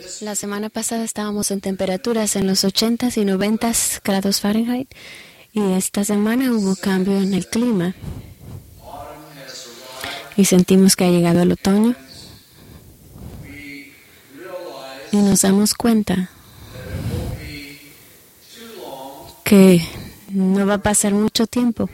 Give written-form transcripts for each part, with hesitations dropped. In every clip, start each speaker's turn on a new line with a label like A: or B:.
A: La semana pasada estábamos en temperaturas en los 80s y 90s grados Fahrenheit y esta semana hubo cambio en el clima y sentimos que ha llegado el otoño y nos damos cuenta que no va a pasar mucho tiempo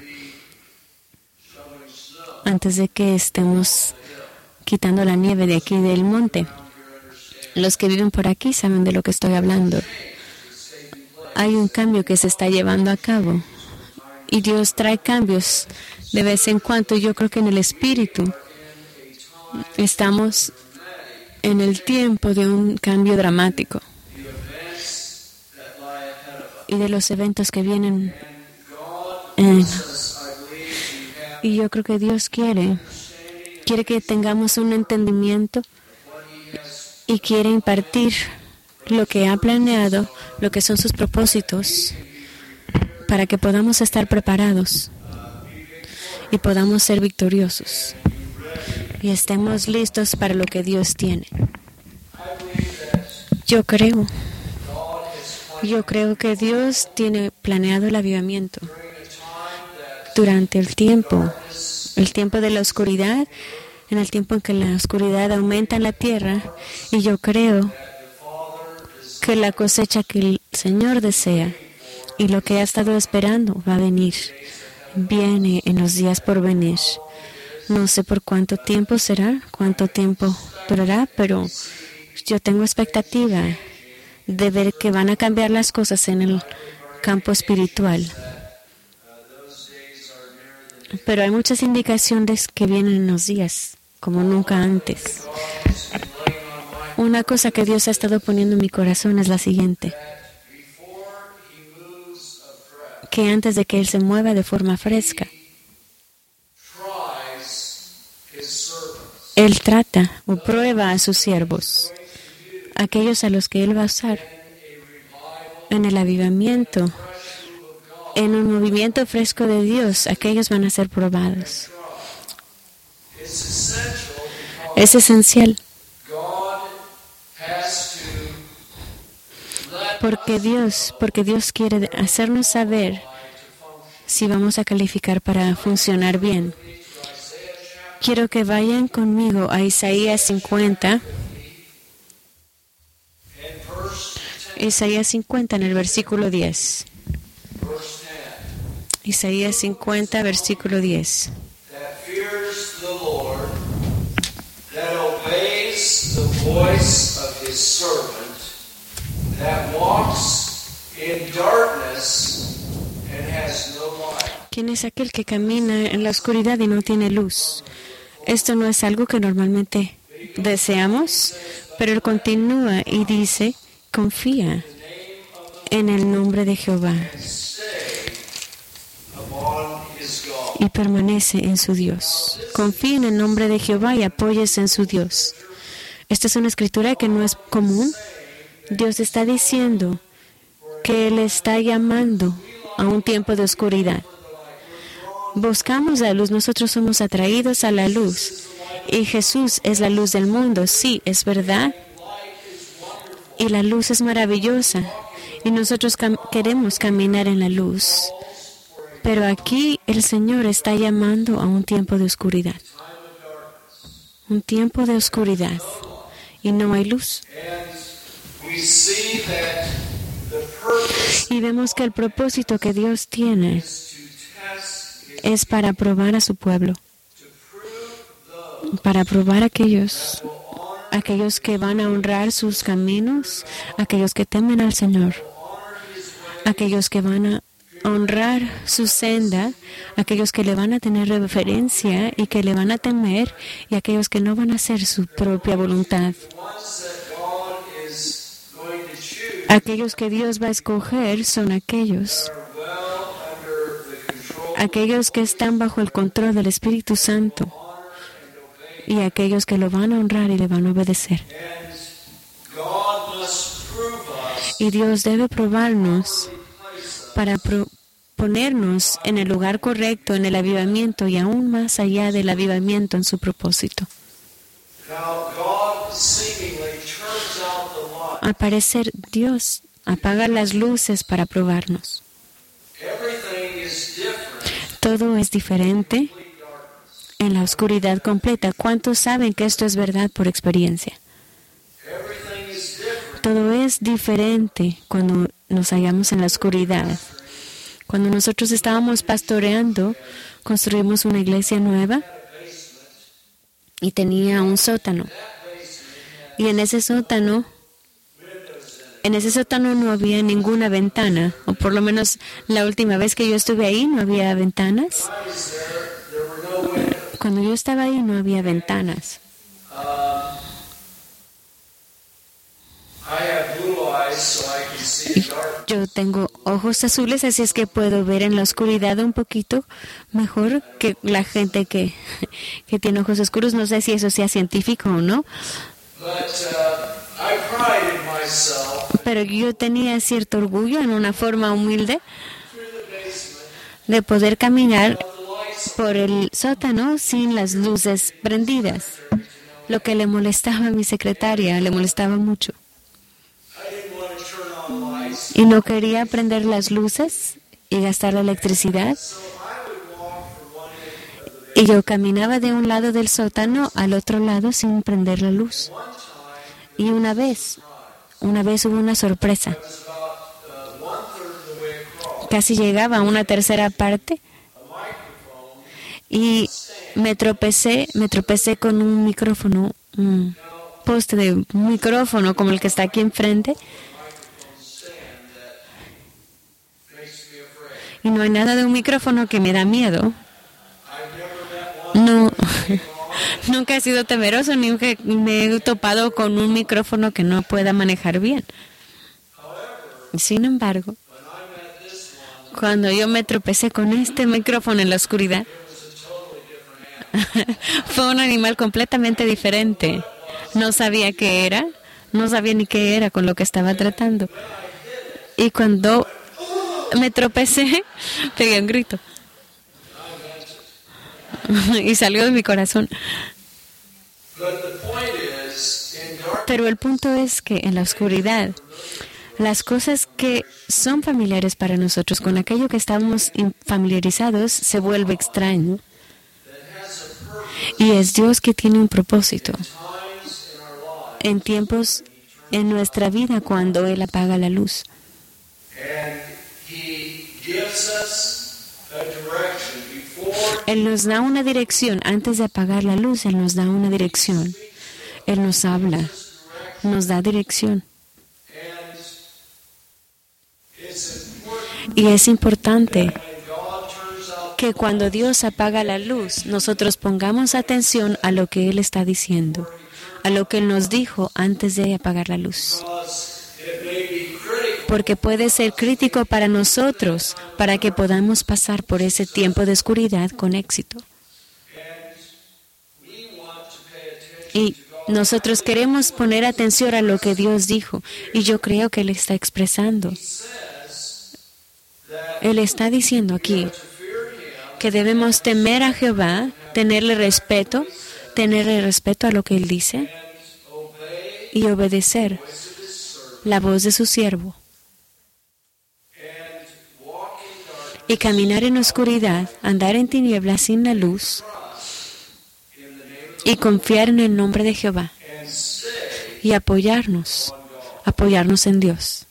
A: antes de que estemos quitando la nieve de aquí del monte. Los que viven por aquí saben de lo que estoy hablando. Hay un cambio que se está llevando a cabo y Dios trae cambios de vez en cuando. Yo creo que en el espíritu estamos en el tiempo de un cambio dramático y de los eventos que vienen. Y yo creo que Dios quiere que tengamos un entendimiento y quiere impartir lo que ha planeado, lo que son sus propósitos, para que podamos estar preparados y podamos ser victoriosos y estemos listos para lo que Dios tiene. Yo creo que Dios tiene planeado el avivamiento durante el tiempo de la oscuridad, en el tiempo en que la oscuridad aumenta en la tierra, y yo creo que la cosecha que el Señor desea y lo que ha estado esperando va a venir, viene en los días por venir. No sé por cuánto tiempo será, cuánto tiempo durará, pero yo tengo expectativa de ver que van a cambiar las cosas en el campo espiritual. Pero hay muchas indicaciones que vienen en los días, como nunca antes. Una cosa que Dios ha estado poniendo en mi corazón es la siguiente: que antes de que Él se mueva de forma fresca, Él trata o prueba a sus siervos, aquellos a los que Él va a usar en el avivamiento, en un movimiento fresco de Dios. Aquellos van a ser probados. Es esencial porque Dios quiere hacernos saber si vamos a calificar para funcionar bien. Quiero que vayan conmigo a Isaías 50. Isaías 50 en el versículo 10. Isaías 50, versículo 10. ¿Quién es aquel que camina en la oscuridad y no tiene luz? Esto no es algo que normalmente deseamos, pero Él continúa y dice: confía en el nombre de Jehová y permanece en su Dios. Confía en el nombre de Jehová y apóyese en su Dios. Esta es una escritura que no es común. Dios está diciendo que Él está llamando a un tiempo de oscuridad. Buscamos la luz, nosotros somos atraídos a la luz. Y Jesús es la luz del mundo, sí, es verdad. Y la luz es maravillosa. Y nosotros queremos caminar en la luz. Pero aquí el Señor está llamando a un tiempo de oscuridad. Un tiempo de oscuridad. Y no hay luz. Y vemos que el propósito que Dios tiene es para probar a su pueblo, para probar a aquellos que van a honrar sus caminos, aquellos que temen al Señor, aquellos que van a honrar su senda, aquellos que le van a tener reverencia y que le van a temer, y aquellos que no van a hacer su propia voluntad. Aquellos que Dios va a escoger son aquellos que están bajo el control del Espíritu Santo y aquellos que lo van a honrar y le van a obedecer. Y Dios debe probarnos para ponernos en el lugar correcto, en el avivamiento y aún más allá del avivamiento en su propósito. Al parecer, Dios apaga las luces para probarnos. Todo es diferente en la oscuridad completa. ¿Cuántos saben que esto es verdad por experiencia? Todo es diferente cuando nos hallamos en la oscuridad. Cuando nosotros estábamos pastoreando, construimos una iglesia nueva y tenía un sótano. Y en ese sótano no había ninguna ventana, o por lo menos la última vez que yo estuve ahí no había ventanas. Cuando yo estaba ahí no había ventanas. Yo tengo ojos azules, así es que puedo ver en la oscuridad un poquito mejor que la gente que tiene ojos oscuros. No sé si eso sea científico o no. Pero yo tenía cierto orgullo en una forma humilde de poder caminar por el sótano sin las luces prendidas. Lo que le molestaba a mi secretaria, le molestaba mucho. Y no quería prender las luces y gastar la electricidad. Y yo caminaba de un lado del sótano al otro lado sin prender la luz. Y una vez hubo una sorpresa. Casi llegaba a una tercera parte y me tropecé con un micrófono, un poste de micrófono como el que está aquí enfrente. Y no hay nada de un micrófono que me da miedo. No, nunca he sido temeroso, ni me he topado con un micrófono que no pueda manejar bien. Sin embargo, cuando yo me tropecé con este micrófono en la oscuridad, fue un animal completamente diferente. No sabía qué era, no sabía ni qué era con lo que estaba tratando. Y cuando me tropecé, pegué un grito. Y salió de mi corazón. Pero el punto es que en la oscuridad, las cosas que son familiares para nosotros, con aquello que estamos familiarizados, se vuelve extraño. Y es Dios que tiene un propósito en tiempos en nuestra vida cuando Él apaga la luz. Él nos da una dirección. Antes de apagar la luz, Él nos da una dirección. Él nos habla, nos da dirección. Y es importante que cuando Dios apaga la luz, nosotros pongamos atención a lo que Él está diciendo, a lo que Él nos dijo antes de apagar la luz. Porque puede ser crítico para nosotros, para que podamos pasar por ese tiempo de oscuridad con éxito. Y nosotros queremos poner atención a lo que Dios dijo, y yo creo que Él está expresando. Él está diciendo aquí que debemos temer a Jehová, tenerle respeto a lo que Él dice y obedecer la voz de su siervo. Y caminar en oscuridad, andar en tinieblas sin la luz y confiar en el nombre de Jehová y apoyarnos en Dios.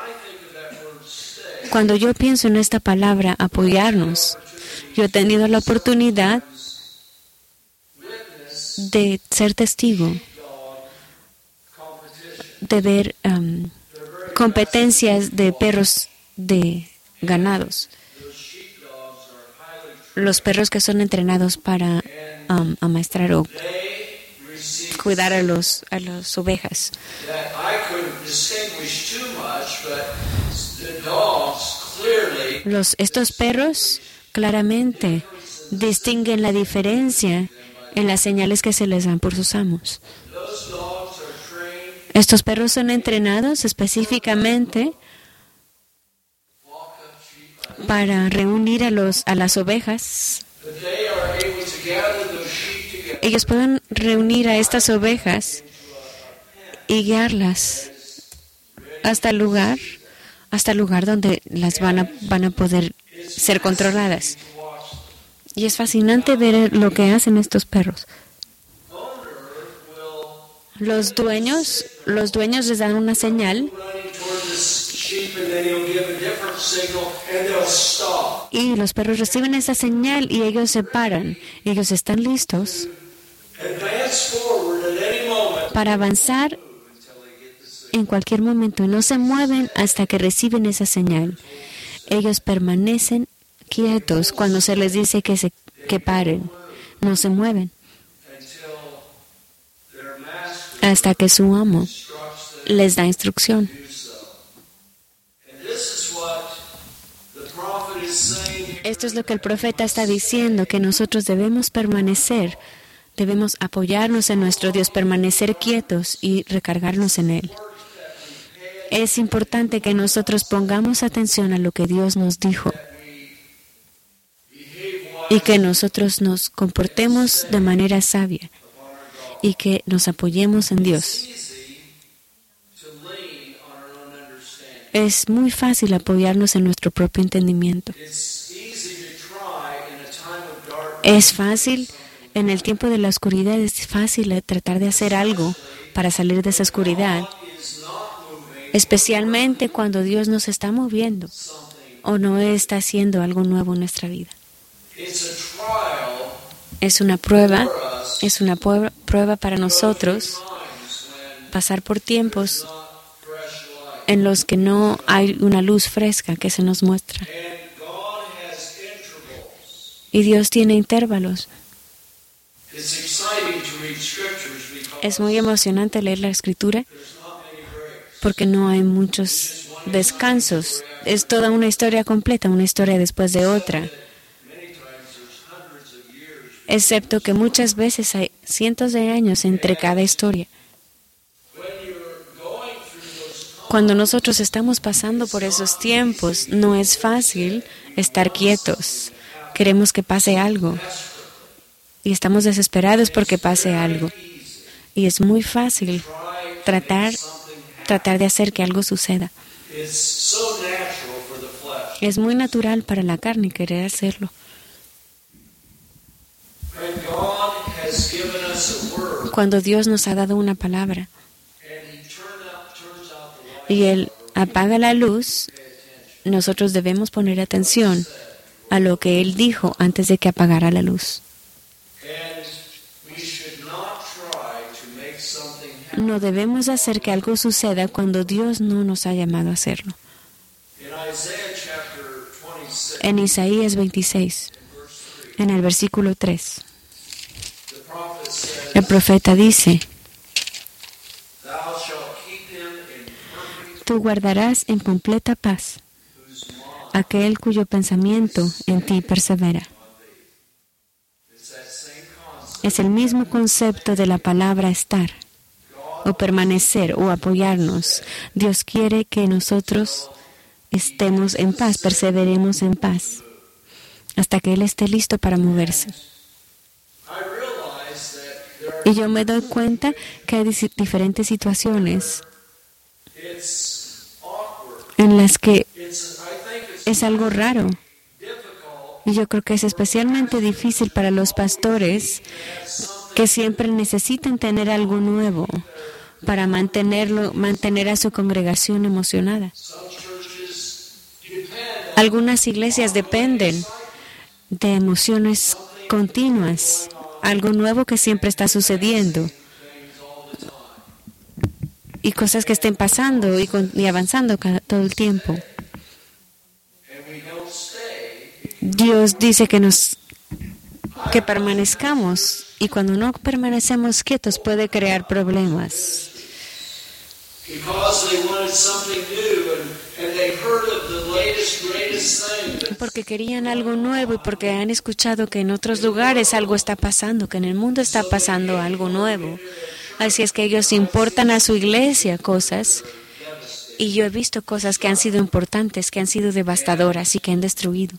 A: Cuando yo pienso en esta palabra, apoyarnos, yo he tenido la oportunidad de ser testigo, de ver competencias de perros de ganados. Los perros que son entrenados para amaestrar o cuidar a las ovejas. Estos perros claramente distinguen la diferencia en las señales que se les dan por sus amos. Estos perros son entrenados específicamente para reunir a las ovejas. Ellos pueden reunir a estas ovejas y guiarlas hasta el lugar donde las van a poder ser controladas. Y es fascinante ver lo que hacen estos perros. Los dueños les dan una señal y los perros reciben esa señal y ellos se paran. Ellos están listos para avanzar en cualquier momento y no se mueven hasta que reciben esa señal. Ellos permanecen quietos cuando se les dice que paren. No se mueven hasta que su amo les da instrucción. Esto es lo que el profeta está diciendo, que nosotros debemos permanecer, debemos apoyarnos en nuestro Dios, permanecer quietos y recargarnos en Él. Es importante que nosotros pongamos atención a lo que Dios nos dijo y que nosotros nos comportemos de manera sabia y que nos apoyemos en Dios. Es muy fácil apoyarnos en nuestro propio entendimiento. Es fácil, en el tiempo de la oscuridad, es fácil tratar de hacer algo para salir de esa oscuridad, especialmente cuando Dios nos está moviendo o no está haciendo algo nuevo en nuestra vida. Es una prueba para nosotros pasar por tiempos en los que no hay una luz fresca que se nos muestra. Y Dios tiene intervalos. Es muy emocionante leer la Escritura porque no hay muchos descansos. Es toda una historia completa, una historia después de otra. Excepto que muchas veces hay cientos de años entre cada historia. Cuando nosotros estamos pasando por esos tiempos, no es fácil estar quietos. Queremos que pase algo. Y estamos desesperados porque pase algo. Y es muy fácil tratar de hacer que algo suceda. Es muy natural para la carne querer hacerlo. Cuando Dios nos ha dado una palabra y Él apaga la luz, nosotros debemos poner atención a lo que Él dijo antes de que apagara la luz. No debemos hacer que algo suceda cuando Dios no nos ha llamado a hacerlo. En Isaías 26, en el versículo 3, el profeta dice: tú guardarás en completa paz aquel cuyo pensamiento en ti persevera. Es el mismo concepto de la palabra estar, o permanecer, o apoyarnos. Dios quiere que nosotros estemos en paz, perseveremos en paz, hasta que Él esté listo para moverse. Y yo me doy cuenta que hay diferentes situaciones en las que es algo raro. Y yo creo que es especialmente difícil para los pastores que siempre necesitan tener algo nuevo para mantener a su congregación emocionada. Algunas iglesias dependen de emociones continuas, algo nuevo que siempre está sucediendo y cosas que estén pasando y avanzando todo el tiempo. Dios dice que permanezcamos, y cuando no permanecemos quietos puede crear problemas. Porque querían algo nuevo y porque han escuchado que en otros lugares algo está pasando, que en el mundo está pasando algo nuevo. Así es que ellos importan a su iglesia cosas, y yo he visto cosas que han sido importantes, que han sido devastadoras y que han destruido,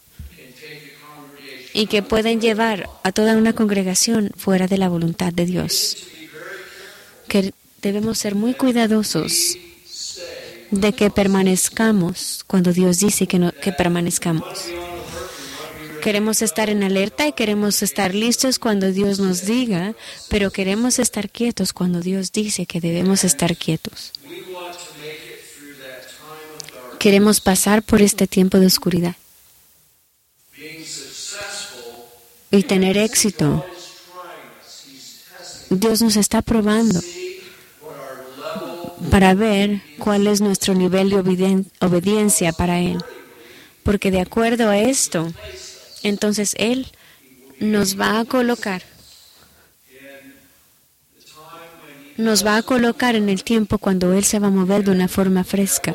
A: y que pueden llevar a toda una congregación fuera de la voluntad de Dios. Que debemos ser muy cuidadosos de que permanezcamos cuando Dios dice que permanezcamos. Queremos estar en alerta y queremos estar listos cuando Dios nos diga, pero queremos estar quietos cuando Dios dice que debemos estar quietos. Queremos pasar por este tiempo de oscuridad y tener éxito. Dios nos está probando para ver cuál es nuestro nivel de obediencia para Él. Porque de acuerdo a esto, entonces Él nos va a colocar en el tiempo cuando Él se va a mover de una forma fresca.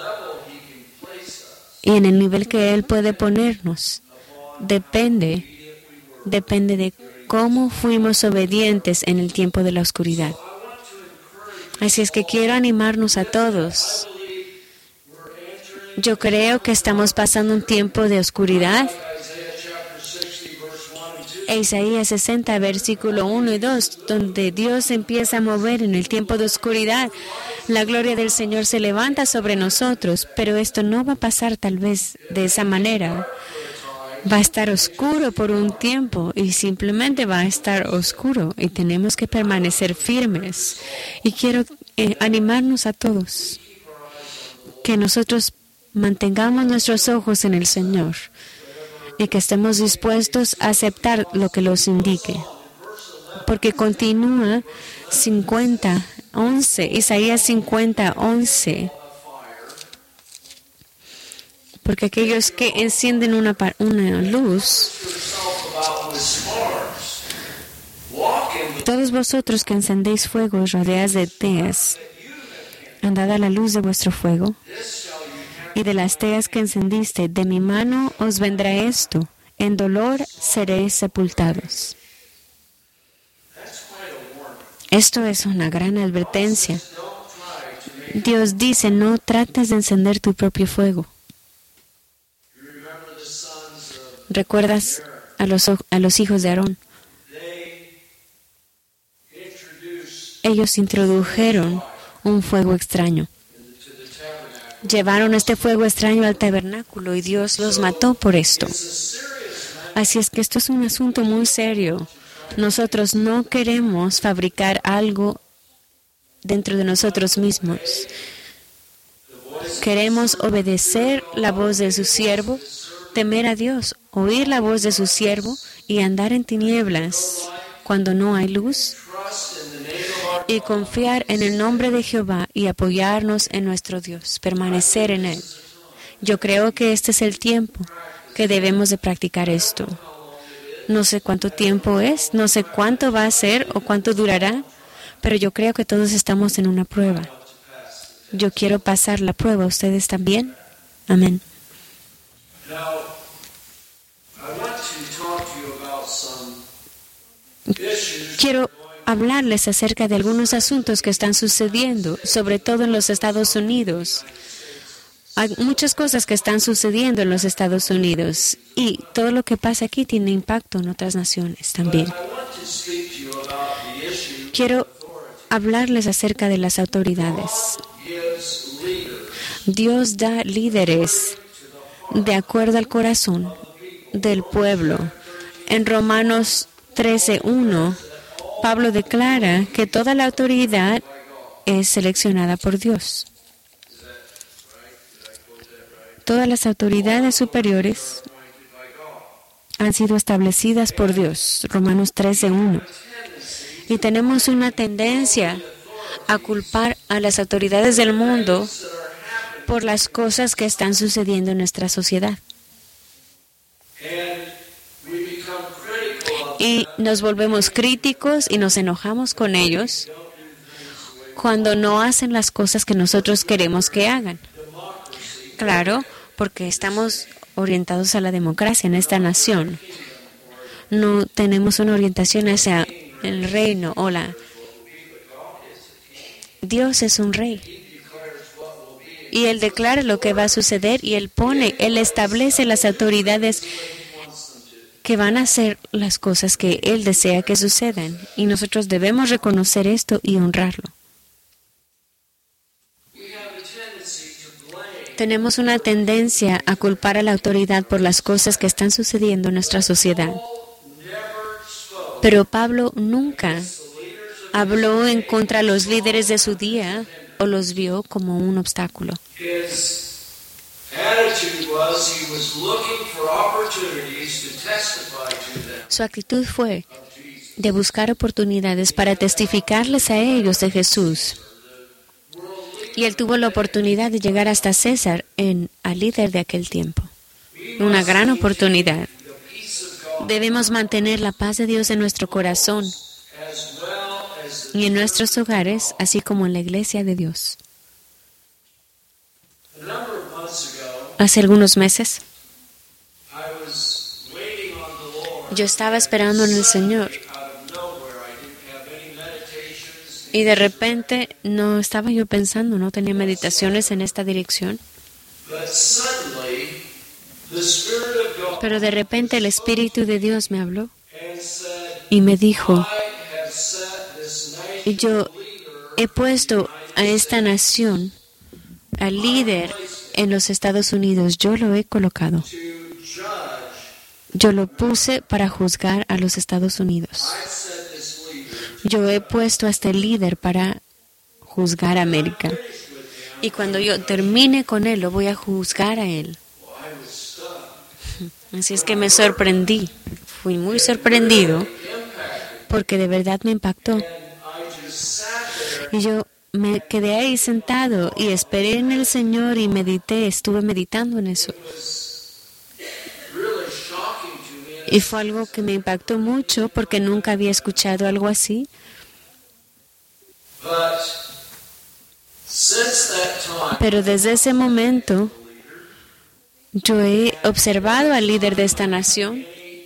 A: Y en el nivel que Él puede ponernos, depende de cómo fuimos obedientes en el tiempo de la oscuridad. Así es que quiero animarnos a todos. Yo creo que estamos pasando un tiempo de oscuridad. Isaías 60, versículo 1 y 2, donde Dios empieza a mover en el tiempo de oscuridad. La gloria del Señor se levanta sobre nosotros, pero esto no va a pasar tal vez de esa manera. Va a estar oscuro por un tiempo y simplemente va a estar oscuro y tenemos que permanecer firmes. Y quiero animarnos a todos que nosotros mantengamos nuestros ojos en el Señor y que estemos dispuestos a aceptar lo que los indique. Porque continúa 50:11, Isaías 50:11. Porque aquellos que encienden una luz, todos vosotros que encendéis fuego y rodeáis de teas, andad a la luz de vuestro fuego, y de las teas que encendiste, de mi mano os vendrá esto, en dolor seréis sepultados. Esto es una gran advertencia. Dios dice, no trates de encender tu propio fuego. ¿Recuerdas a los hijos de Aarón? Ellos introdujeron un fuego extraño. Llevaron este fuego extraño al tabernáculo y Dios los mató por esto. Así es que esto es un asunto muy serio. Nosotros no queremos fabricar algo dentro de nosotros mismos. Queremos obedecer la voz de su siervo, temer a Dios, oír la voz de su siervo y andar en tinieblas cuando no hay luz, y confiar en el nombre de Jehová y apoyarnos en nuestro Dios, permanecer en Él. Yo creo que este es el tiempo que debemos de practicar esto. No sé cuánto tiempo es, no sé cuánto va a ser o cuánto durará, pero yo creo que todos estamos en una prueba. Yo quiero pasar la prueba, ¿ustedes también? Amén. Quiero hablarles acerca de algunos asuntos que están sucediendo, sobre todo en los Estados Unidos. Hay muchas cosas que están sucediendo en los Estados Unidos y todo lo que pasa aquí tiene impacto en otras naciones también. Quiero hablarles acerca de las autoridades. Dios da líderes de acuerdo al corazón del pueblo. En Romanos 13:1, Pablo declara que toda la autoridad es seleccionada por Dios. Todas las autoridades superiores han sido establecidas por Dios. Romanos 13:1. Y tenemos una tendencia a culpar a las autoridades del mundo por las cosas que están sucediendo en nuestra sociedad. Y nos volvemos críticos y nos enojamos con ellos cuando no hacen las cosas que nosotros queremos que hagan. Claro, porque estamos orientados a la democracia en esta nación. No tenemos una orientación hacia el reino o Dios es un rey. Y Él declara lo que va a suceder y Él establece las autoridades que van a hacer las cosas que Él desea que sucedan. Y nosotros debemos reconocer esto y honrarlo. Tenemos una tendencia a culpar a la autoridad por las cosas que están sucediendo en nuestra sociedad. Pero Pablo nunca habló en contra de los líderes de su día o los vio como un obstáculo. Su actitud fue de buscar oportunidades para testificarles a ellos de Jesús. Y él tuvo la oportunidad de llegar hasta César, al líder de aquel tiempo. Una gran oportunidad. Debemos mantener la paz de Dios en nuestro corazón y en nuestros hogares, así como en la iglesia de Dios. Hace algunos meses, yo estaba esperando en el Señor. Y de repente no estaba yo pensando, no tenía meditaciones en esta dirección. Pero de repente el Espíritu de Dios me habló y me dijo, yo he puesto a esta nación, al líder en los Estados Unidos, yo lo he colocado. Yo lo puse para juzgar a los Estados Unidos. Yo he puesto a este líder para juzgar a América. Y cuando yo termine con él, lo voy a juzgar a él. Así es que me sorprendí. Fui muy sorprendido porque de verdad me impactó. Y yo me quedé ahí sentado y esperé en el Señor y medité, estuve meditando en eso. Y fue algo que me impactó mucho porque nunca había escuchado algo así. Pero desde ese momento, yo he observado al líder de esta nación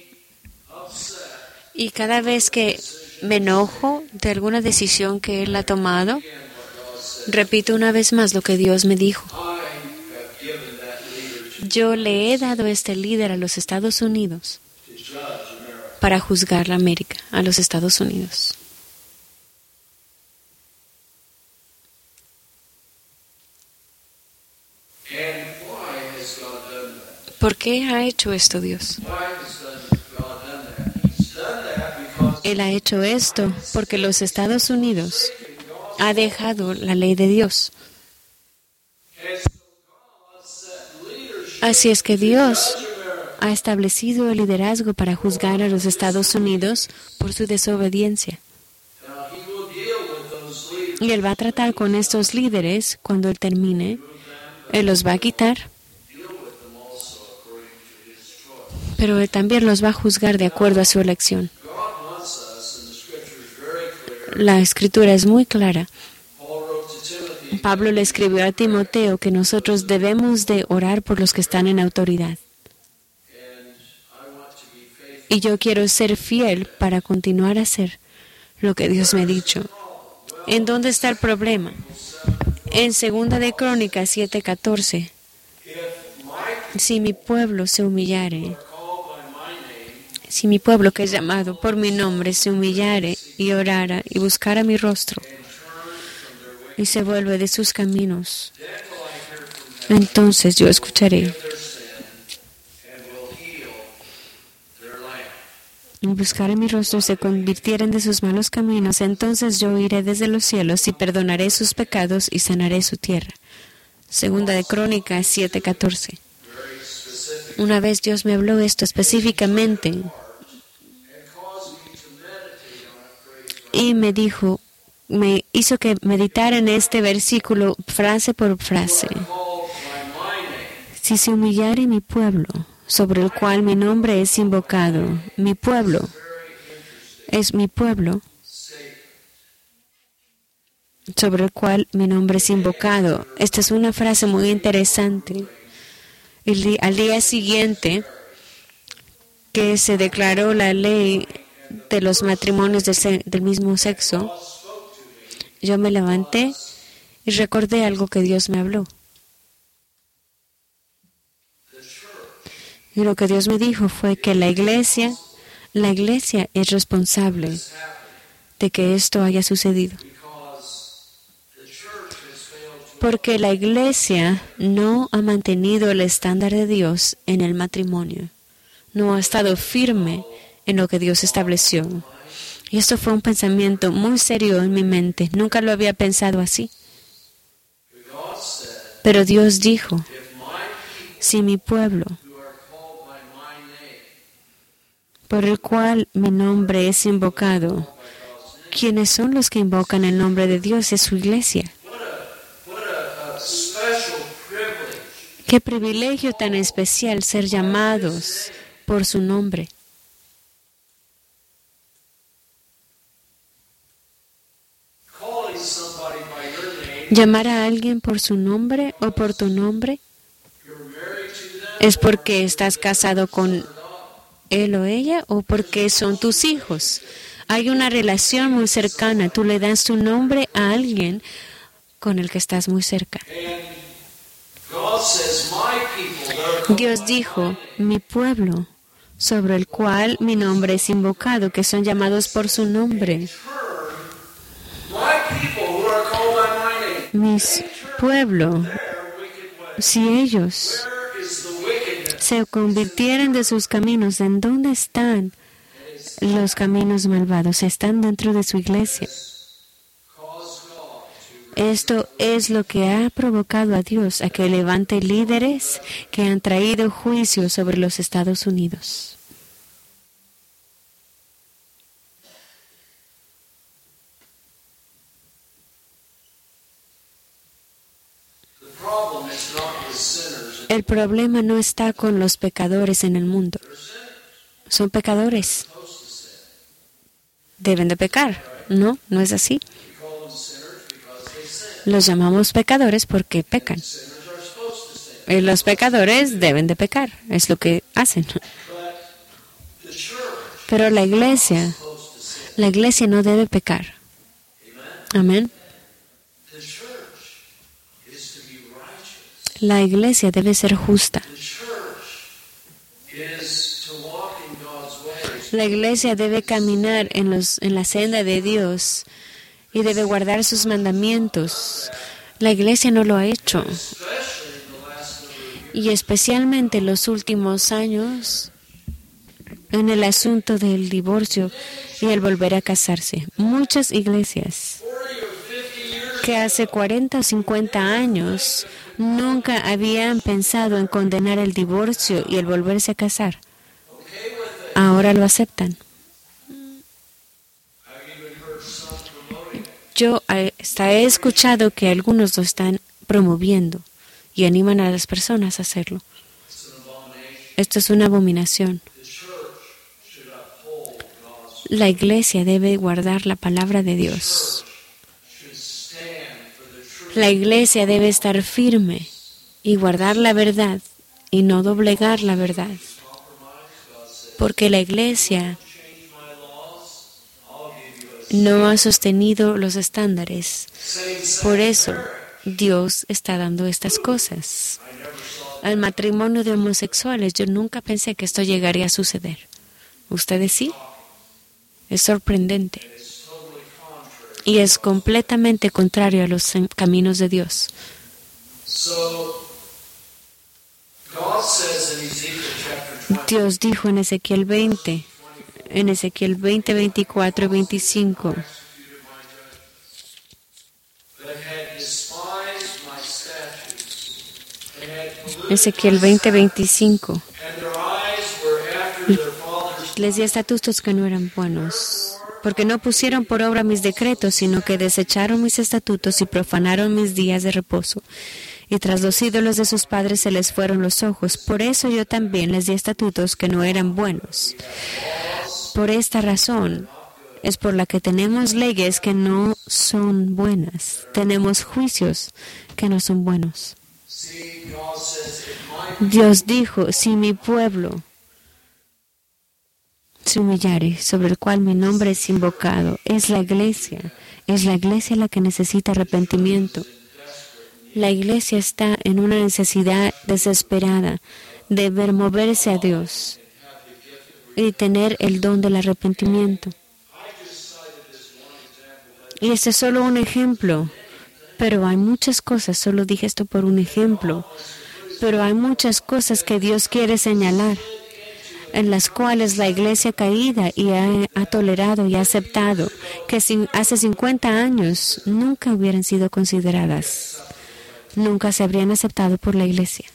A: y cada vez que me enojo de alguna decisión que él ha tomado, repito una vez más lo que Dios me dijo. Yo le he dado este líder a los Estados Unidos para juzgar a América, a los Estados Unidos. ¿Por qué ha hecho esto Dios? Él ha hecho esto porque los Estados Unidos ha dejado la ley de Dios. Así es que Dios ha establecido el liderazgo para juzgar a los Estados Unidos por su desobediencia. Y Él va a tratar con estos líderes cuando Él termine. Él los va a quitar, pero Él también los va a juzgar de acuerdo a su elección. La Escritura es muy clara. Pablo le escribió a Timoteo que nosotros debemos de orar por los que están en autoridad. Y yo quiero ser fiel para continuar a hacer lo que Dios me ha dicho. ¿En dónde está el problema? En 2 de Crónicas 7:14. Si mi pueblo se humillare, si mi pueblo que es llamado por mi nombre se humillare y orara y buscara mi rostro y se vuelve de sus caminos, entonces yo escucharé y buscaré mi rostro y se convirtieren de sus malos caminos, entonces yo iré desde los cielos y perdonaré sus pecados y sanaré su tierra. 2 de Crónicas 7:14. Una vez Dios me habló esto específicamente y me dijo, me hizo que meditara en este versículo frase por frase. Si se humillare mi pueblo, sobre el cual mi nombre es invocado, mi pueblo es mi pueblo, sobre el cual mi nombre es invocado. Esta es una frase muy interesante. Al día siguiente que se declaró la ley de los matrimonios del mismo sexo, yo me levanté y recordé algo que Dios me habló. Y lo que Dios me dijo fue que la iglesia es responsable de que esto haya sucedido. Porque la iglesia no ha mantenido el estándar de Dios en el matrimonio. No ha estado firme en lo que Dios estableció. Y esto fue un pensamiento muy serio en mi mente. Nunca lo había pensado así. Pero Dios dijo, si mi pueblo, por el cual mi nombre es invocado, ¿quiénes son los que invocan el nombre de Dios? Es su iglesia. Qué privilegio tan especial ser llamados por su nombre. Llamar a alguien por su nombre o por tu nombre es porque estás casado con él o ella o porque son tus hijos. Hay una relación muy cercana. Tú le das tu nombre a alguien con el que estás muy cerca. Dios dijo, mi pueblo, sobre el cual mi nombre es invocado, que son llamados por su nombre. Mis pueblo, si ellos se convirtieran de sus caminos, ¿en dónde están los caminos malvados? Están dentro de su iglesia. Esto es lo que ha provocado a Dios a que levante líderes que han traído juicio sobre los Estados Unidos. El problema no está con los pecadores en el mundo. Son pecadores. Deben de pecar. No, no es así. Los llamamos pecadores porque pecan. Y los pecadores deben de pecar. Es lo que hacen. Pero la iglesia no debe pecar. Amén. La iglesia debe ser justa. La iglesia debe caminar en la senda de Dios y debe guardar sus mandamientos. La iglesia no lo ha hecho. Y especialmente en los últimos años, en el asunto del divorcio y el volver a casarse. Muchas iglesias que hace 40 o 50 años nunca habían pensado en condenar el divorcio y el volverse a casar, ahora lo aceptan. Yo hasta he escuchado que algunos lo están promoviendo y animan a las personas a hacerlo. Esto es una abominación. La iglesia debe guardar la palabra de Dios. La iglesia debe estar firme y guardar la verdad y no doblegar la verdad. Porque la iglesia no ha sostenido los estándares. Por eso Dios está dando estas cosas. Al matrimonio de homosexuales, yo nunca pensé que esto llegaría a suceder. ¿Ustedes sí? Es sorprendente. Y es completamente contrario a los caminos de Dios. Dios dijo en Ezequiel 20, 24 y 25. Ezequiel 20, 25. Les di estatutos que no eran buenos, porque no pusieron por obra mis decretos, sino que desecharon mis estatutos y profanaron mis días de reposo. Y tras los ídolos de sus padres se les fueron los ojos. Por eso yo también les di estatutos que no eran buenos. Por esta razón es por la que tenemos leyes que no son buenas. Tenemos juicios que no son buenos. Dios dijo, si mi pueblo se humillare, sobre el cual mi nombre es invocado, es la iglesia la que necesita arrepentimiento. La iglesia está en una necesidad desesperada de ver moverse a Dios y tener el don del arrepentimiento. Y este es solo un ejemplo Pero hay muchas cosas, solo dije esto por un ejemplo, pero hay muchas cosas que Dios quiere señalar, en las cuales la iglesia caída y ha tolerado y ha aceptado, que hace 50 años nunca hubieran sido consideradas, nunca se habrían aceptado por la iglesia.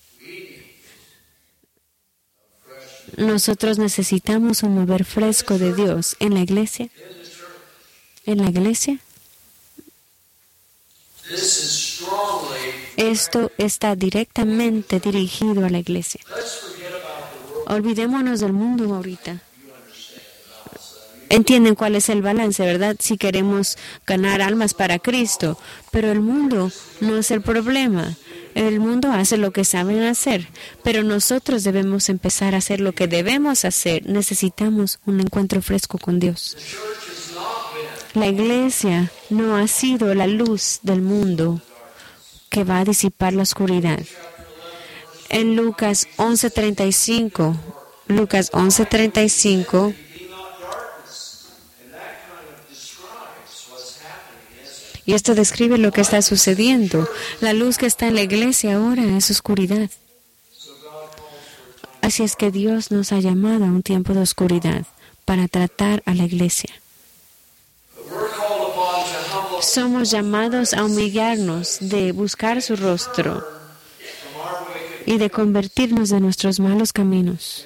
A: Nosotros necesitamos un mover fresco de Dios en la iglesia. En la iglesia. Esto está directamente dirigido a la iglesia. Olvidémonos del mundo ahorita. Entienden cuál es el balance, ¿verdad? Si queremos ganar almas para Cristo, pero el mundo no es el problema. El mundo hace lo que saben hacer, pero nosotros debemos empezar a hacer lo que debemos hacer. Necesitamos un encuentro fresco con Dios. La iglesia no ha sido la luz del mundo que va a disipar la oscuridad. En Lucas 11:35, y esto describe lo que está sucediendo. La luz que está en la iglesia ahora es oscuridad. Así es que Dios nos ha llamado a un tiempo de oscuridad para tratar a la iglesia. Somos llamados a humillarnos, de buscar su rostro y de convertirnos de nuestros malos caminos.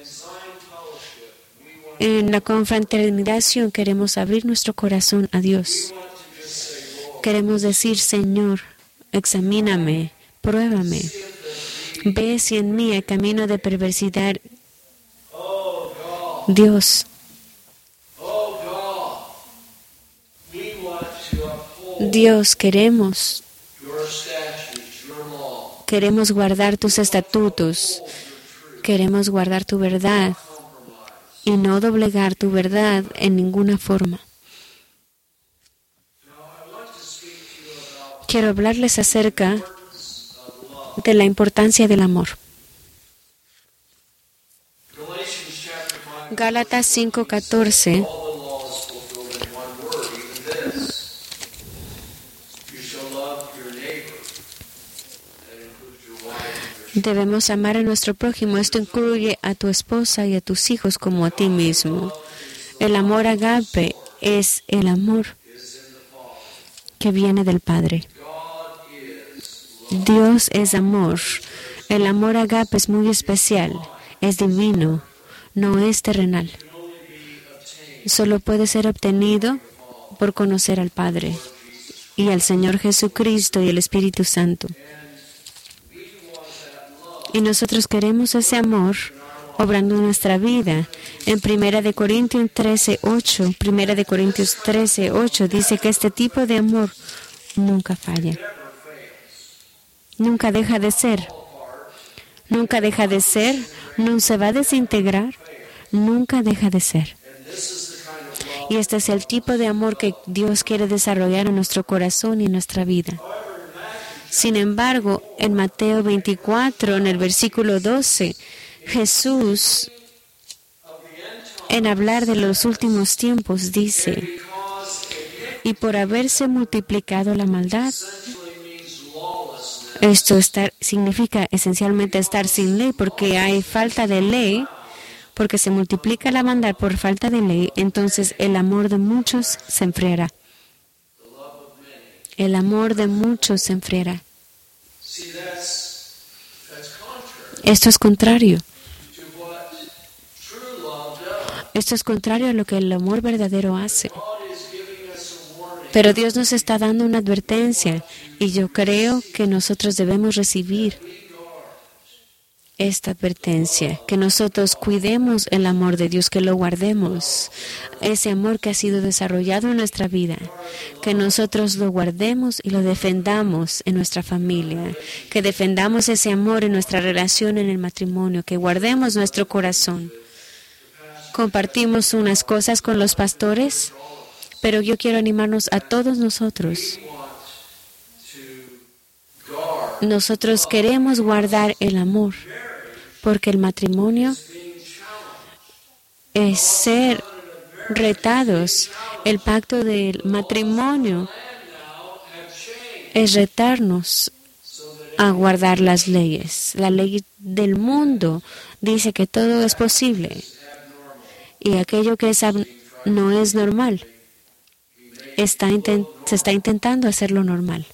A: En la confraternización queremos abrir nuestro corazón a Dios. Queremos decir, Señor, examíname, pruébame. Ve si en mí hay camino de perversidad. Dios, queremos guardar tus estatutos, queremos guardar tu verdad y no doblegar tu verdad en ninguna forma. Quiero hablarles acerca de la importancia del amor. Gálatas 5:14. Debemos amar a nuestro prójimo. Esto incluye a tu esposa y a tus hijos como a ti mismo. El amor agape es el amor que viene del Padre. Dios es amor. El amor agape es muy especial, es divino, no es terrenal. Solo puede ser obtenido por conocer al Padre y al Señor Jesucristo y el Espíritu Santo. Y nosotros queremos ese amor obrando en nuestra vida. En 1 Corintios 13:8 dice que este tipo de amor nunca falla. Nunca deja de ser. Nunca deja de ser. No se va a desintegrar. Nunca deja de ser. Y este es el tipo de amor que Dios quiere desarrollar en nuestro corazón y en nuestra vida. Sin embargo, en Mateo 24, en el versículo 12, Jesús, en hablar de los últimos tiempos, dice, y por haberse multiplicado la maldad, esto significa esencialmente estar sin ley, porque hay falta de ley, porque se multiplica la maldad por falta de ley, entonces el amor de muchos se enfriará. El amor de muchos se enfriará. Esto es contrario. Esto es contrario a lo que el amor verdadero hace. Pero Dios nos está dando una advertencia y yo creo que nosotros debemos recibir esta advertencia, que nosotros cuidemos el amor de Dios, que lo guardemos, ese amor que ha sido desarrollado en nuestra vida, que nosotros lo guardemos y lo defendamos en nuestra familia, que defendamos ese amor en nuestra relación en el matrimonio, que guardemos nuestro corazón. Compartimos unas cosas con los pastores, pero yo quiero animarnos a todos nosotros. Nosotros queremos guardar el amor, porque el matrimonio es ser retados. El pacto del matrimonio es retarnos a guardar las leyes. La ley del mundo dice que todo es posible y aquello que no es normal se está intentando hacerlo normal.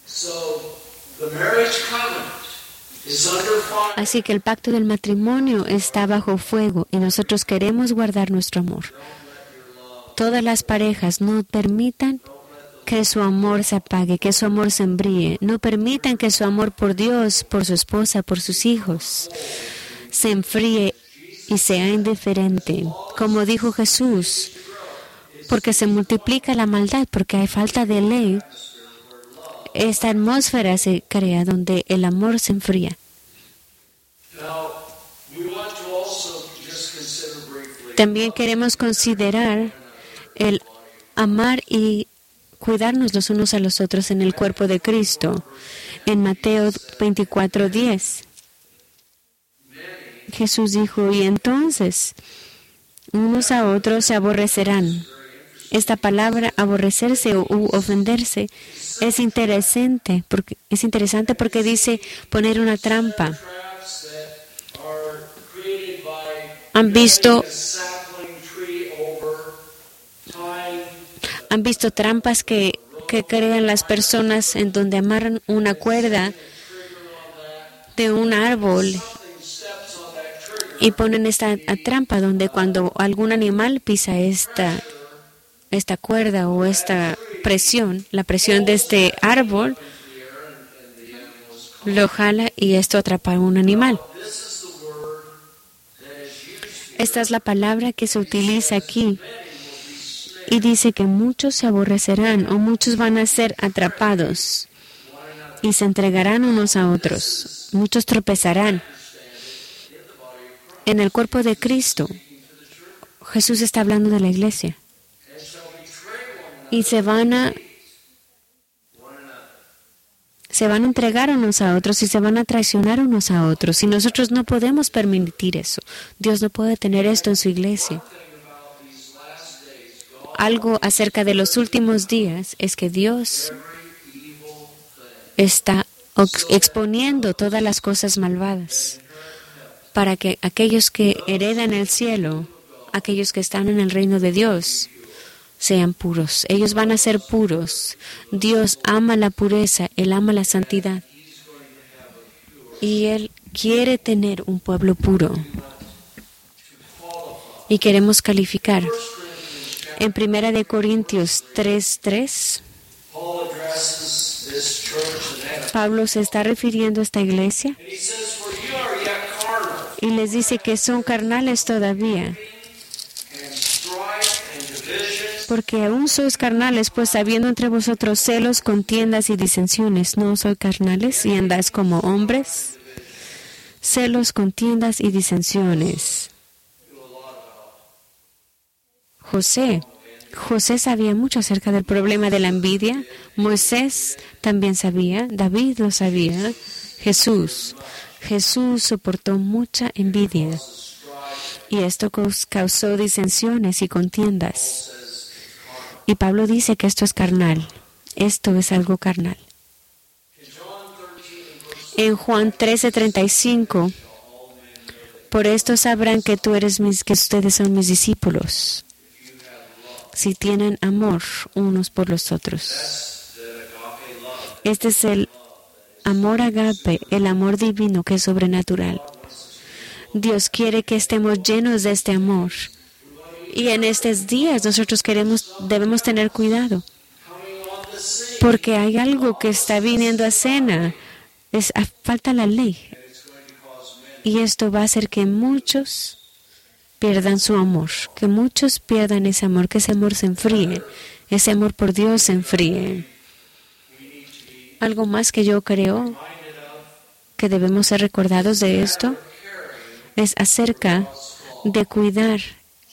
A: Así que el pacto del matrimonio está bajo fuego y nosotros queremos guardar nuestro amor. Todas las parejas no permitan que su amor se apague, que su amor se enfríe. No permitan que su amor por Dios, por su esposa, por sus hijos, se enfríe y sea indiferente. Como dijo Jesús, porque se multiplica la maldad, porque hay falta de ley, esta atmósfera se crea donde el amor se enfría. También queremos considerar el amar y cuidarnos los unos a los otros en el cuerpo de Cristo. En Mateo 24:10, Jesús dijo, y entonces unos a otros se aborrecerán. Esta palabra, aborrecerse u ofenderse, es interesante porque dice poner una trampa. ¿Han visto trampas que crean las personas en donde amarran una cuerda de un árbol y ponen esta trampa donde cuando algún animal pisa esta cuerda o esta presión, la presión de este árbol, lo jala y esto atrapa a un animal? Esta es la palabra que se utiliza aquí. Y dice que muchos se aborrecerán o muchos van a ser atrapados y se entregarán unos a otros. Muchos tropezarán. En el cuerpo de Cristo, Jesús está hablando de la iglesia. Y se van a entregar unos a otros y se van a traicionar unos a otros. Y nosotros no podemos permitir eso. Dios no puede tener esto en su iglesia. Algo acerca de los últimos días es que Dios está exponiendo todas las cosas malvadas para que aquellos que heredan el cielo, aquellos que están en el reino de Dios, sean puros. Ellos van a ser puros. Dios ama la pureza, Él ama la santidad. Y Él quiere tener un pueblo puro. Y queremos calificar. En 1 Corintios 3:3, Pablo se está refiriendo a esta iglesia y les dice que son carnales todavía. Porque aún sois carnales, pues habiendo entre vosotros celos, contiendas y disensiones, ¿no sois carnales y andáis como hombres? Celos, contiendas y disensiones. José sabía mucho acerca del problema de la envidia. Moisés también sabía. David lo sabía. Jesús soportó mucha envidia. Y esto causó disensiones y contiendas. Y Pablo dice que esto es carnal. Esto es algo carnal. En Juan 13:35, por esto sabrán que ustedes son mis discípulos, si tienen amor unos por los otros. Este es el amor agape, el amor divino que es sobrenatural. Dios quiere que estemos llenos de este amor. Y en estos días nosotros debemos tener cuidado. Porque hay algo que está viniendo a escena. Falta la ley. Y esto va a hacer que muchos pierdan su amor, que muchos pierdan ese amor, que ese amor se enfríe, ese amor por Dios se enfríe. Algo más que yo creo que debemos ser recordados de esto es acerca de cuidar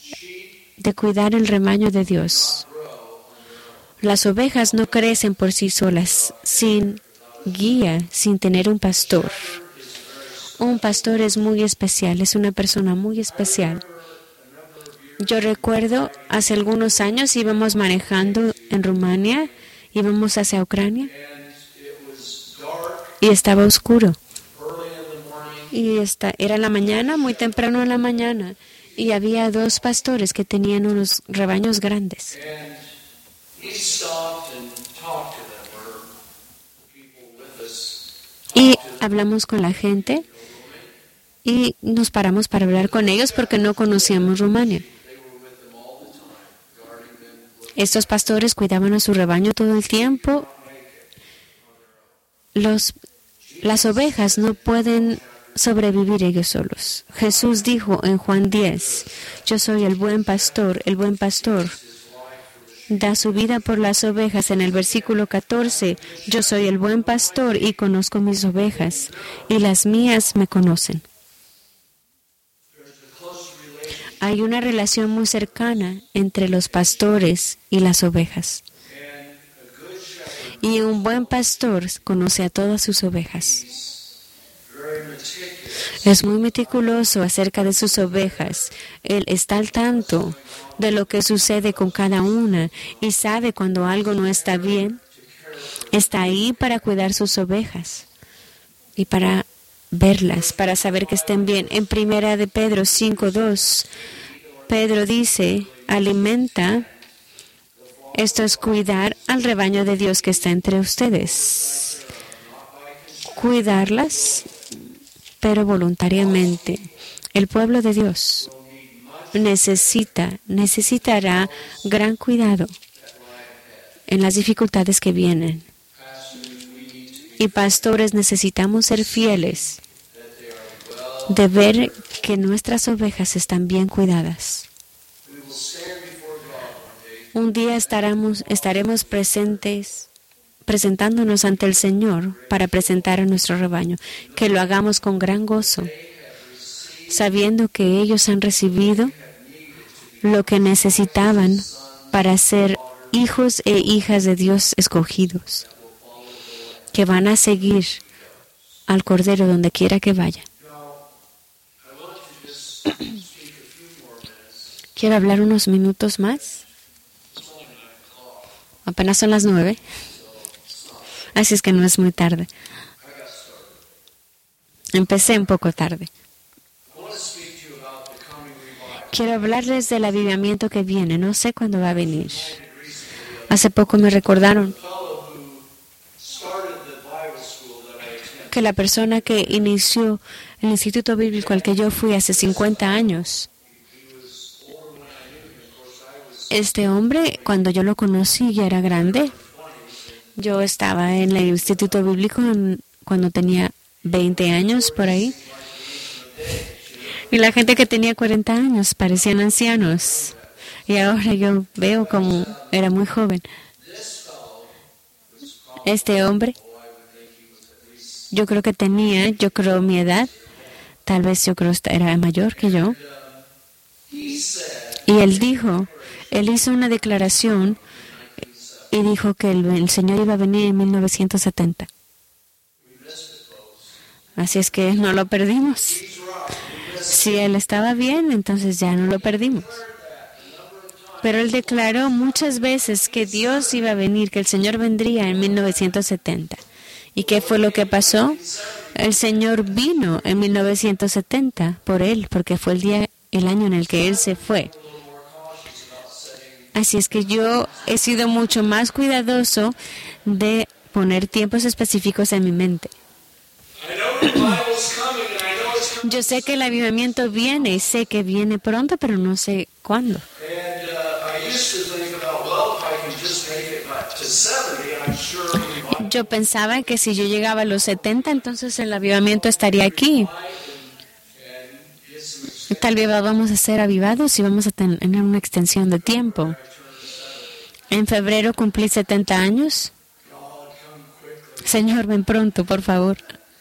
A: el rebaño de Dios. Las ovejas no crecen por sí solas, sin guía, sin tener un pastor. Un pastor es muy especial, es una persona muy especial. Yo recuerdo, hace algunos años íbamos manejando en Rumania, íbamos hacia Ucrania, y estaba oscuro. Y era la mañana, muy temprano en la mañana, y había dos pastores que tenían unos rebaños grandes. Y hablamos con la gente y nos paramos para hablar con ellos porque no conocíamos Rumania. Estos pastores cuidaban a su rebaño todo el tiempo. Las ovejas no pueden sobrevivir ellos solos. Jesús dijo en Juan 10, yo soy el buen pastor da su vida por las ovejas. En el versículo 14, yo soy el buen pastor y conozco mis ovejas, y las mías me conocen. Hay una relación muy cercana entre los pastores y las ovejas. Y un buen pastor conoce a todas sus ovejas. Es muy meticuloso acerca de sus ovejas. Él está al tanto de lo que sucede con cada una y sabe cuando algo no está bien. Está ahí para cuidar sus ovejas y para verlas, para saber que estén bien. En 1 de Pedro 5:2, Pedro dice, alimenta, esto es cuidar al rebaño de Dios que está entre ustedes. Cuidarlas, pero voluntariamente. El pueblo de Dios necesitará gran cuidado en las dificultades que vienen. Y pastores necesitamos ser fieles de ver que nuestras ovejas están bien cuidadas. Un día estaremos presentándonos ante el Señor para presentar a nuestro rebaño. Que lo hagamos con gran gozo, sabiendo que ellos han recibido lo que necesitaban para ser hijos e hijas de Dios escogidos, que van a seguir al Cordero donde quiera que vaya. Quiero hablar unos minutos más. Apenas son las 9. Así es que no es muy tarde. Empecé un poco tarde. Quiero hablarles del avivamiento que viene. No sé cuándo va a venir. Hace poco me recordaron que la persona que inició el instituto bíblico al que yo fui hace 50 años, este hombre, cuando yo lo conocí, ya era grande. Yo estaba en el instituto bíblico cuando tenía 20 años, por ahí. Y la gente que tenía 40 años parecían ancianos. Y ahora yo veo como era muy joven. Este hombre, yo creo mi edad. Tal vez era mayor que yo. Y él hizo una declaración y dijo que el Señor iba a venir en 1970. Así es que no lo perdimos. Si él estaba bien, entonces ya no lo perdimos. Pero él declaró muchas veces que Dios iba a venir, que el Señor vendría en 1970. ¿Y qué fue lo que pasó? El Señor vino en 1970 por él, porque fue el año en el que él se fue. Así es que yo he sido mucho más cuidadoso de poner tiempos específicos en mi mente. Yo sé que el avivamiento viene y sé que viene pronto, pero no sé cuándo. Yo pensaba que si yo llegaba a los 70, entonces el avivamiento estaría aquí. Tal vez vamos a ser avivados y vamos a tener una extensión de tiempo. En febrero cumplí 70 años. Señor, ven pronto, por favor.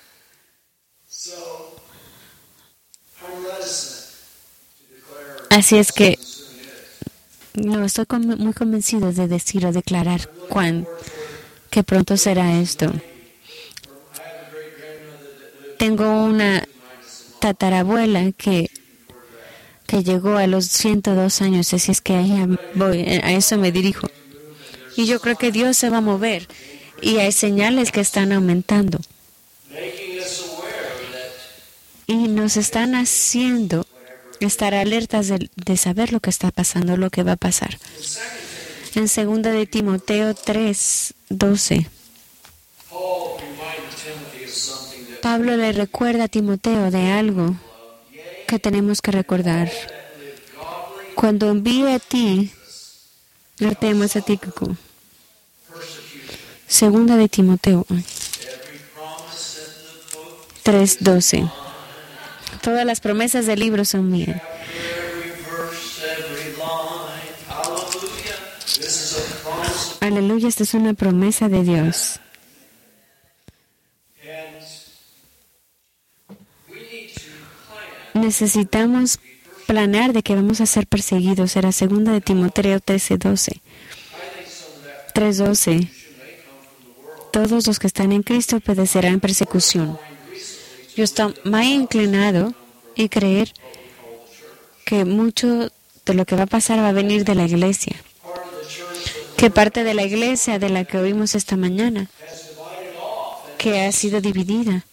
A: Así es que no estoy muy convencido de decir o declarar que pronto será esto. Tengo una tatarabuela que llegó a los 102 años, así es que a eso me dirijo. Y yo creo que Dios se va a mover y hay señales que están aumentando. y nos están haciendo estar alertas de saber lo que está pasando, lo que va a pasar. En 2 de Timoteo 3:12, Pablo le recuerda a Timoteo de algo que tenemos que recordar. Cuando envíe a ti, Artemas a Tíquico. 2 de Timoteo 3:12. Todas las promesas del libro son mías. Aleluya, esta es una promesa de Dios. Necesitamos planear de que vamos a ser perseguidos. Era 2 de Timoteo 3:12. Todos los que están en Cristo padecerán persecución. Yo estoy más inclinado en creer que mucho de lo que va a pasar va a venir de la iglesia. Que parte de la iglesia de la que oímos esta mañana, que ha sido dividida,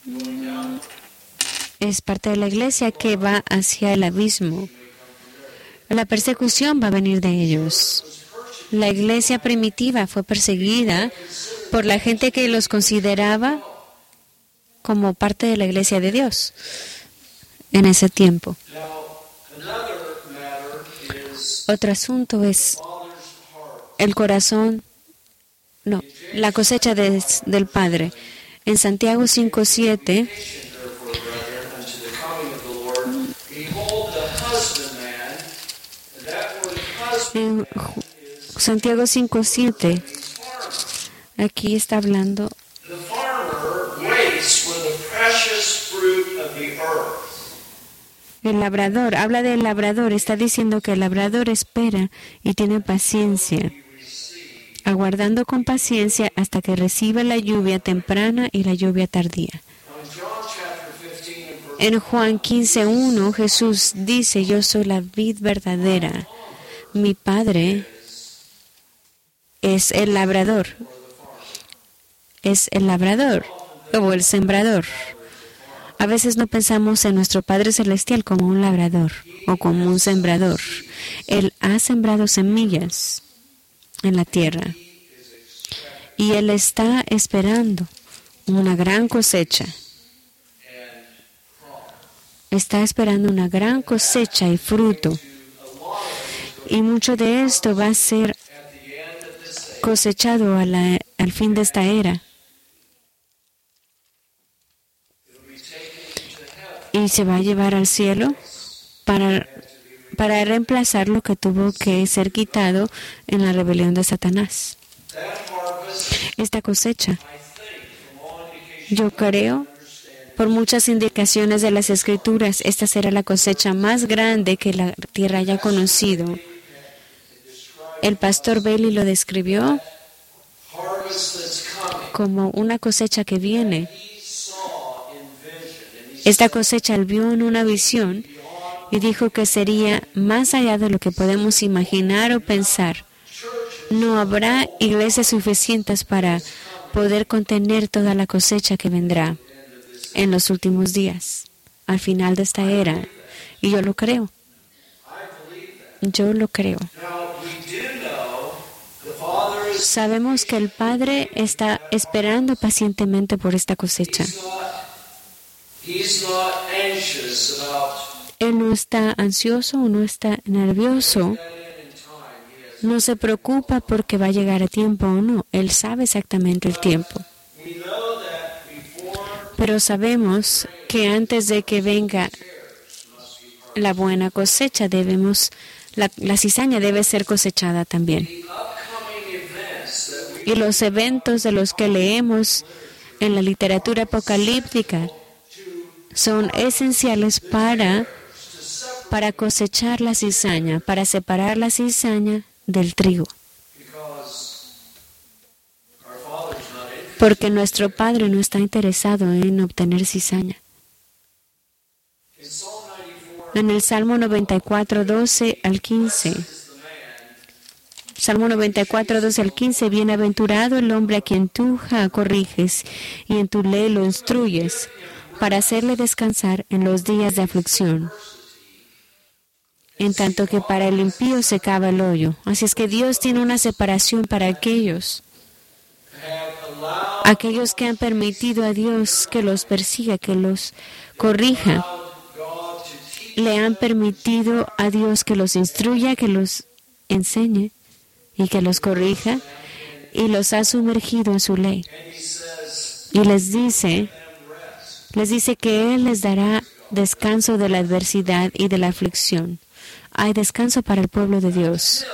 A: es parte de la iglesia que va hacia el abismo. La persecución va a venir de ellos. La iglesia primitiva fue perseguida por la gente que los consideraba como parte de la iglesia de Dios en ese tiempo. Otro asunto es el corazón, la cosecha del Padre. En Santiago 5:7, en Santiago 5:7, aquí está hablando. El labrador, habla del labrador, está diciendo que el labrador espera y tiene paciencia, aguardando con paciencia hasta que reciba la lluvia temprana y la lluvia tardía. En Juan 15:1, Jesús dice: yo soy la vid verdadera, mi Padre es el labrador. Es el labrador o el sembrador. A veces no pensamos en nuestro Padre Celestial como un labrador o como un sembrador. Él ha sembrado semillas en la tierra y Él está esperando una gran cosecha. Está esperando una gran cosecha y fruto. Y mucho de esto va a ser cosechado al fin de esta era. Y se va a llevar al cielo para reemplazar lo que tuvo que ser quitado en la rebelión de Satanás. Esta cosecha, yo creo, por muchas indicaciones de las Escrituras, esta será la cosecha más grande que la tierra haya conocido. El pastor Bailey lo describió como una cosecha que viene. Esta cosecha él vio en una visión y dijo que sería más allá de lo que podemos imaginar o pensar. No habrá iglesias suficientes para poder contener toda la cosecha que vendrá en los últimos días, al final de esta era. Y yo lo creo. Yo lo creo. Sabemos que el Padre está esperando pacientemente por esta cosecha. Él no está ansioso o no está nervioso. No se preocupa porque va a llegar a tiempo o no. Él sabe exactamente el tiempo. Pero sabemos que antes de que venga la buena cosecha, la cizaña debe ser cosechada también. Y los eventos de los que leemos en la literatura apocalíptica son esenciales para cosechar la cizaña, para separar la cizaña del trigo. Porque nuestro Padre no está interesado en obtener cizaña. En el Salmo 94, 12 al 15. Salmo 94, 12 al 15. Bienaventurado el hombre a quien tú corriges y en tu ley lo instruyes. para hacerle descansar en los días de aflicción, en tanto que para el impío se cava el hoyo. Así es que Dios tiene una separación para aquellos que han permitido a Dios que los persiga, que los corrija. Le han permitido a Dios que los instruya, que los enseñe y que los corrija, y los ha sumergido en su ley. Y les dice que Él les dará descanso de la adversidad y de la aflicción. Hay descanso para el pueblo de Dios.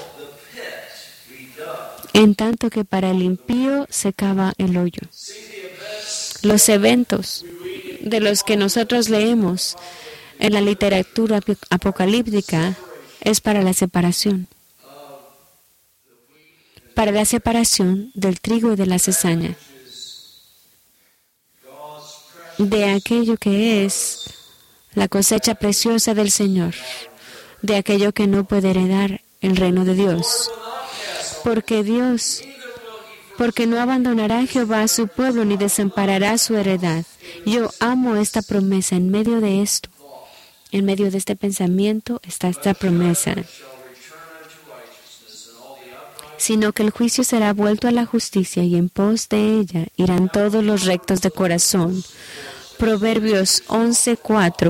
A: En tanto que para el impío se cava el hoyo. Los eventos de los que nosotros leemos en la literatura apocalíptica es para la separación del trigo y de la cizaña, de aquello que es la cosecha preciosa del Señor, de aquello que no puede heredar el reino de Dios. Porque no abandonará a Jehová a su pueblo, ni desamparará su heredad. Yo amo esta promesa. En medio de esto, en medio de este pensamiento, está esta promesa. Sino que el juicio será vuelto a la justicia, y en pos de ella irán todos los rectos de corazón. Proverbios 11:4.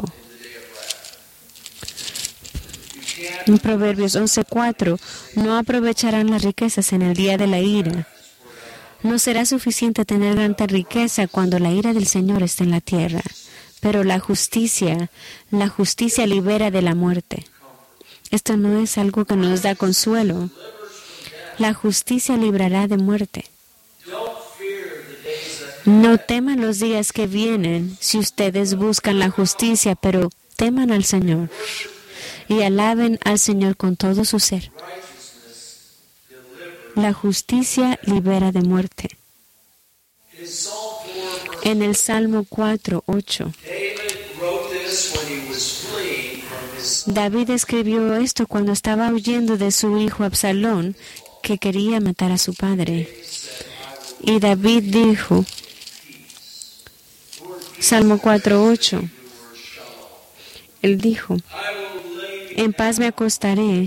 A: En Proverbios 11:4, no aprovecharán las riquezas en el día de la ira. No será suficiente tener tanta riqueza cuando la ira del Señor esté en la tierra. Pero la justicia libera de la muerte. Esto no es algo que nos da consuelo. La justicia librará de muerte. No teman los días que vienen si ustedes buscan la justicia, pero teman al Señor y alaben al Señor con todo su ser. La justicia libera de muerte. En el Salmo 4:8, David escribió esto cuando estaba huyendo de su hijo Absalón, que quería matar a su padre. Y David dijo, Salmo 4:8, él dijo, en paz me acostaré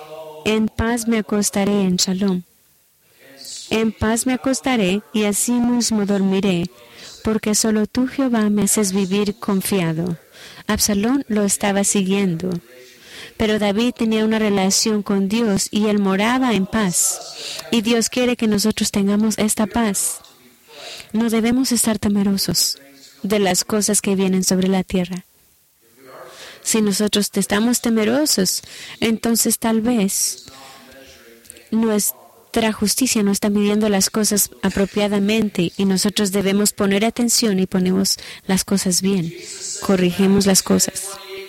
A: en shalom. En paz me acostaré y así mismo dormiré, porque solo tú, Jehová, me haces vivir confiado. Absalón lo estaba siguiendo, pero David tenía una relación con Dios y él moraba en paz. Y Dios quiere que nosotros tengamos esta paz. No debemos estar temerosos de las cosas que vienen sobre la tierra. Si nosotros estamos temerosos, entonces tal vez nuestra justicia no está midiendo las cosas apropiadamente y nosotros debemos poner atención y ponemos las cosas bien, corrigimos las cosas.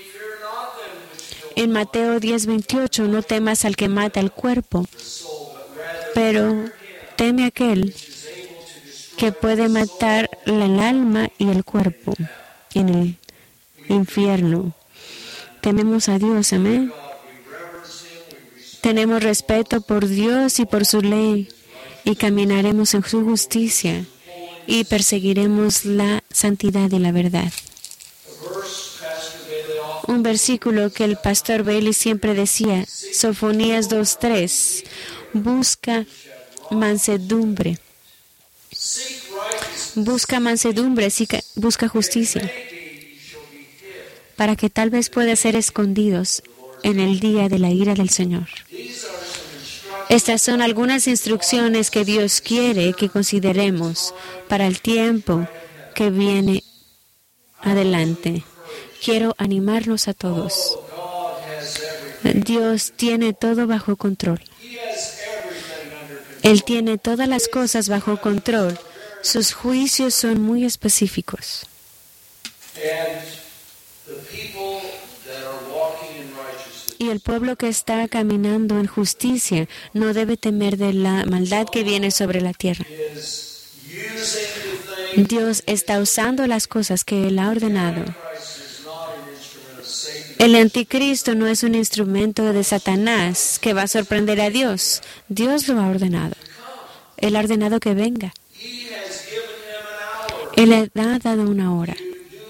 A: En Mateo 10:28, no temas al que mata el cuerpo, pero teme a aquel que puede matar el alma y el cuerpo en el infierno. Tememos a Dios, amén. Tenemos respeto por Dios y por su ley y caminaremos en su justicia y perseguiremos la santidad y la verdad. Un versículo que el pastor Bailey siempre decía, Sofonías 2:3, busca mansedumbre, busca justicia, para que tal vez pueda ser escondidos en el día de la ira del Señor. Estas son algunas instrucciones que Dios quiere que consideremos para el tiempo que viene adelante. Quiero animarnos a todos. Dios tiene todo bajo control. Él tiene todas las cosas bajo control. Sus juicios son muy específicos. Y el pueblo que está caminando en justicia no debe temer de la maldad que viene sobre la tierra. Dios está usando las cosas que Él ha ordenado. El anticristo no es un instrumento de Satanás que va a sorprender a Dios. Dios lo ha ordenado. Él ha ordenado que venga. Él le ha dado una hora.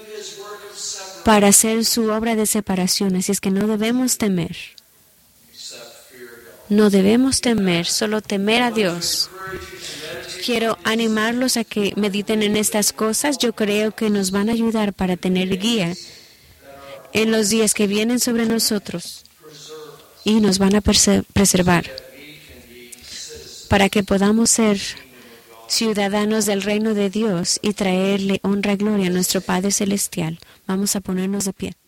A: para hacer su obra de separación. Así es que no debemos temer. No debemos temer, solo temer a Dios. Quiero animarlos a que mediten en estas cosas. Yo creo que nos van a ayudar para tener guía en los días que vienen sobre nosotros y nos van a preservar para que podamos ser ciudadanos del reino de Dios y traerle honra y gloria a nuestro Padre Celestial. Vamos a ponernos de pie.